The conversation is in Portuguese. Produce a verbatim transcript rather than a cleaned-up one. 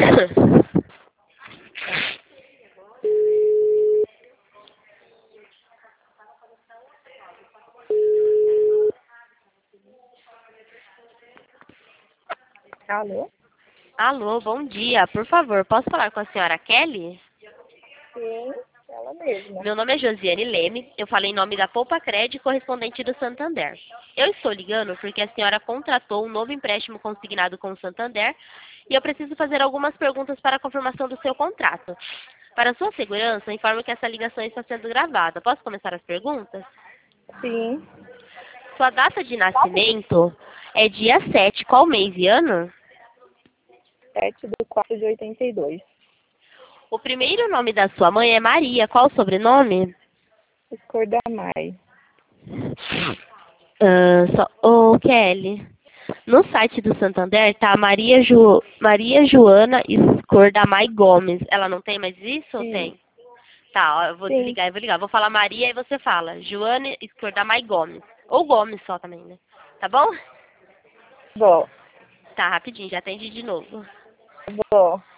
Alô? Alô, bom dia. Por favor, posso falar com a senhora Kelly? Sim, ela mesma. Meu nome é Josiane Leme. Eu falei em nome da Poupa Cred, correspondente do Santander. Eu estou ligando porque a senhora contratou um novo empréstimo consignado com o Santander e eu preciso fazer algumas perguntas para a confirmação do seu contrato. Para sua segurança, informo que essa ligação está sendo gravada. Posso começar as perguntas? Sim, Sua data de nascimento é dia sete. Qual mês e ano? sete do quatro de oitenta e dois. O primeiro nome da sua mãe é Maria. Qual o sobrenome? Escor da Mai. Ah, só... Ô, Kelly, no site do Santander tá Maria, Ju... Maria Joana Escordamai Gomes. Ela não tem mais isso ou Sim. tem? Tá, ó, eu vou Sim. desligar, eu vou ligar. Vou falar Maria e você fala. Joana Escordamai Gomes. Ou Gomes só também, né? Tá bom? Bom, Tá, rapidinho, já atendi de novo. bom.